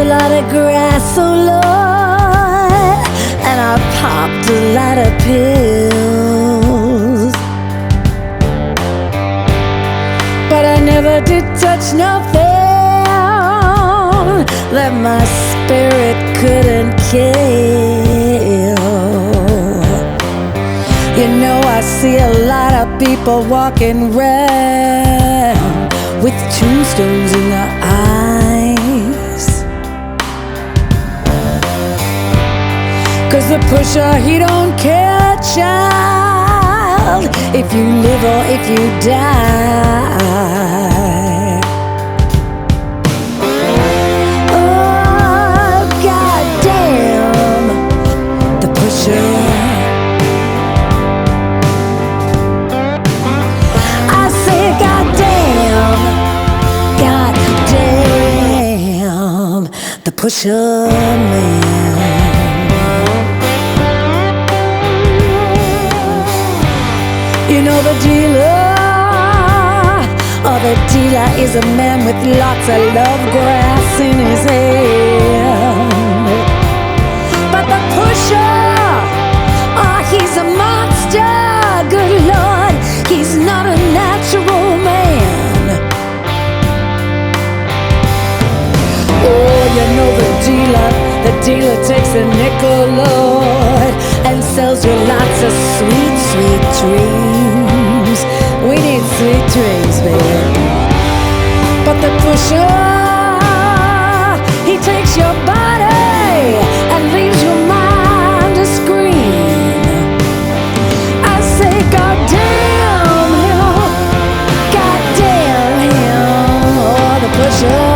a lot of grass, oh Lord, and I popped a lot of pills, but I never did touch nothing that my spirit couldn't kill. You know, I see a lot of people walking round with tombstones in their eyes, 'cause the pusher, he don't care, child, if you live or if you die. Oh, goddamn, the pusher. I say goddamn, goddamn, the pusher man. You know the dealer, oh, the dealer is a man with lots of love grass in his hand. But the pusher, oh, he's a monster, good Lord, he's not a natural man. Oh, you know the dealer takes a nickel, Lord, and sells you lots of sweet, sweet dreams. We need sweet dreams, baby. But the pusher, he takes your body and leaves your mind to scream. I say, goddamn him, goddamn him, oh, the pusher.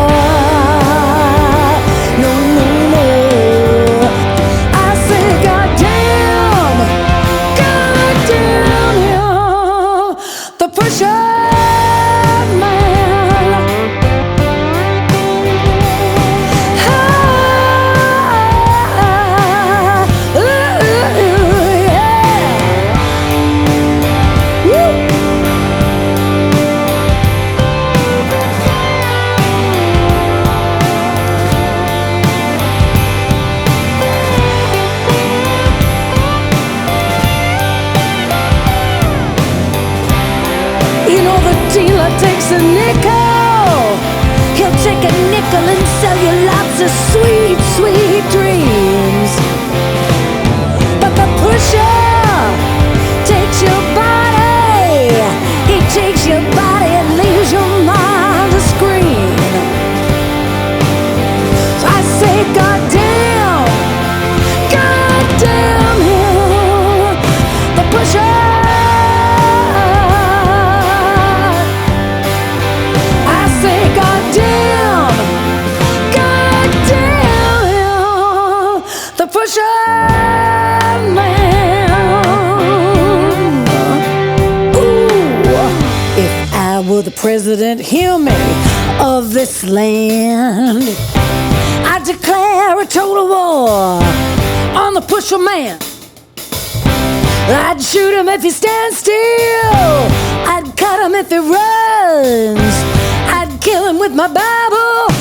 No, no, no. I say, goddamn, goddamn him, the pusher man. Ah, ooh, yeah. Woo. You know the dealer takes a nickel. He'll take a nickel and sell you lots of sweet, sweet dreams. But the pusher takes your body. He takes your body and leaves your mind to scream. So I say, goddamn, goddamn him, the pusher. The pusher man. Ooh, if I were the president, hear me, of this land, I'd declare a total war on the pusher man. I'd shoot him if he stands still. I'd cut him if he runs. I'd kill him with my Bible.